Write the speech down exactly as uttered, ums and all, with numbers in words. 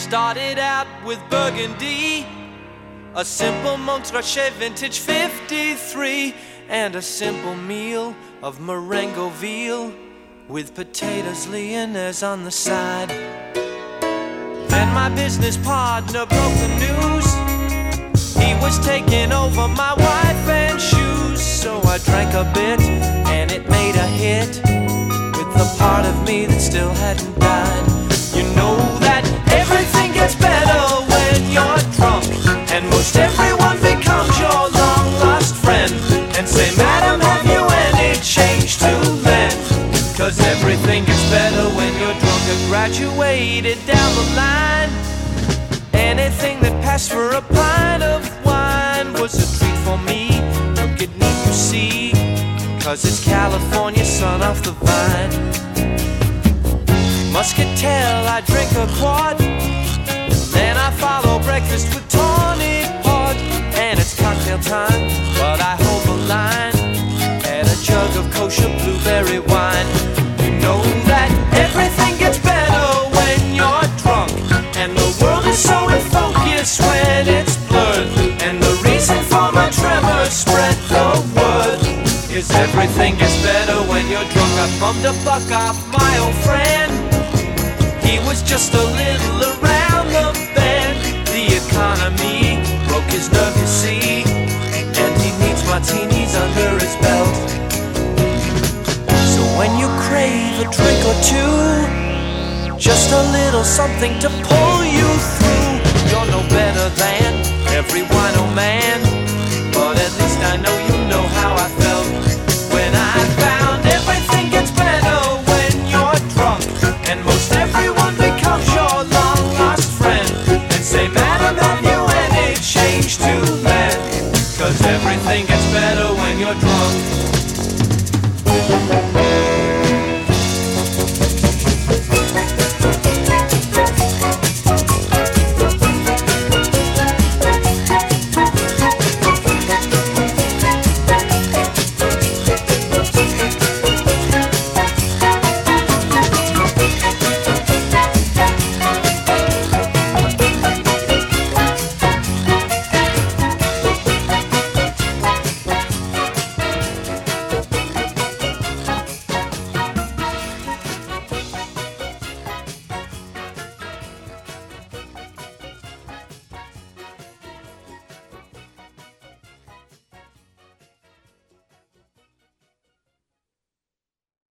started out with Burgundy, a simple Montrachet vintage fifty-three, and a simple meal of Marengo veal with potatoes lyonnaise on the side. Then my business partner broke the news. He was taking over my wife and shoes. So I drank a bit and it made a hit with the part of me that still hadn't died. You know that everything gets better when you're drunk, and most everyone becomes your long lost friend, and say, "Madam, have you any change to lend?" Cause everything gets better when you're drunk. I graduated down the line. Anything that passed for a pint of wine was a treat for me. Look at me, you see, cause it's California sun off the vine. Muscatel, I drink a quart, then I follow breakfast with tonic port. And it's cocktail time, but I hold the line at a jug of kosher blueberry wine. You know that everything gets better when you're drunk, and the world is so in focus when it's blurred. And the reason for my tremors, spread the word, is everything gets better when you're drunk. I bummed a buck off my old friend. He was just a little around the bend. The economy broke his nerve, you see, and he needs martinis under his belt. So when you crave a drink or two, just a little something to pull you through, you're no better than every wino man, but at least I know you